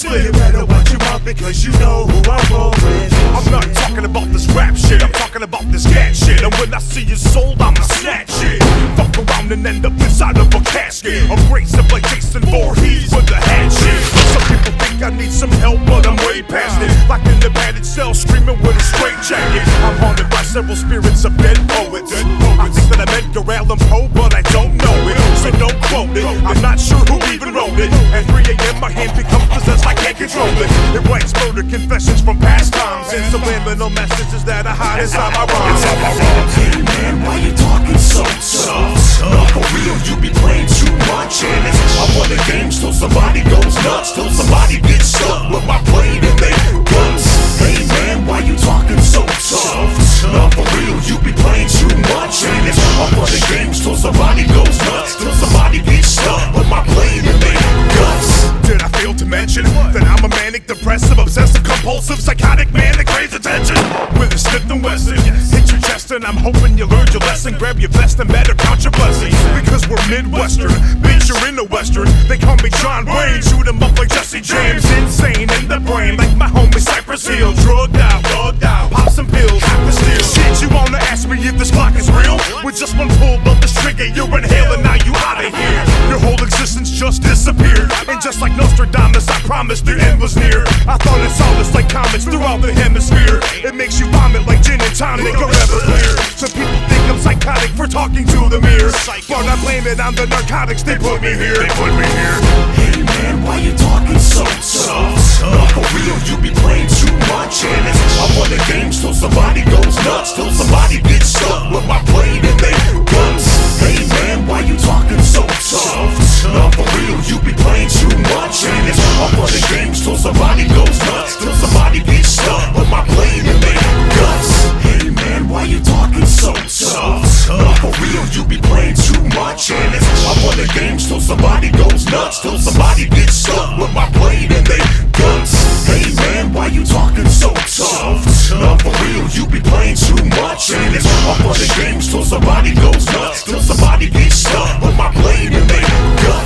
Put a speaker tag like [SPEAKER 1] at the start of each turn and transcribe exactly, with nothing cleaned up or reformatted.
[SPEAKER 1] split. You better watch your mouth because you know who I roll with. I'm not talking about this rap shit, I'm talking about this cat shit. And when I see you sold, I'ma snatch it. Fuck around and end up inside of a casket. Abrasive like Jason Voorhees with the hat shit. Some people think I need some help, but I'm way past it. Locked in the padded cell, screaming with a straight jacket. I'm haunted by several spirits of dead poets. I think that I meant Edgar Allan Poe, but I don't know it, so don't quote it. I'm not sure who even wrote it. At three A M my hand becomes possessed, I can't control it. It writes murder confessions from past times and subliminal messages that I hide inside my rhymes.
[SPEAKER 2] Hey man, why you talking so tough? Not for real, you be playing too much. And it's I won the games till somebody goes nuts, till somebody gets stuck with my blade in their guts. Hey man, why you talking so tough? Not for real, you be playing too much. And it's I won the games till somebody goes nuts, till somebody gets stuck with my blade in their guts.
[SPEAKER 1] Did I fail to mention that I'm a manic, depressive, obsessive, compulsive, psychotic man that craves attention? With a Smith and Wesson, hit your chest and I'm hoping you learned your lesson. Grab your vest and better count your blessings, because we're Midwestern, bitch you're in the Western. They call me John Wayne, shoot 'em up like Jesse James. Insane in the brain like my homie Cypress Hill. Drugged out, bugged out, pop some pills, have to steal. Shit, you wanna ask me if this clock is real? With just one pull of this trigger, you're inhaling, now you outta here. Your whole existence just disappeared, and just like Nostradamus, I promised the end was near. I thought it's all this like comets throughout the hemisphere. It makes you vomit like gin and tonic or Everclear. Some people think I'm psychotic for talking to the mirror, but I blame it on the narcotics, they put me here. They put me here.
[SPEAKER 2] Hey man, why you talking so tough? Not for real, you be playing too much. And it's I won the games till somebody goes nuts, till somebody gets stuck with my blade in their guts. Hey man, why you talking so tough? Not for real, you be playing too much. And it's I won the games till somebody goes nuts, till somebody gets stuck with my blade in their guts. Hey man, why you talking so tough? Not for real, you be playing too much. And it's I won the games till somebody goes nuts, till somebody gets stuck with my blade in their guts. Hey man, why you talking so tough? Not for real, you be playing too much. And it's I won the games till somebody goes nuts, till somebody gets stuck with my blade in their guts.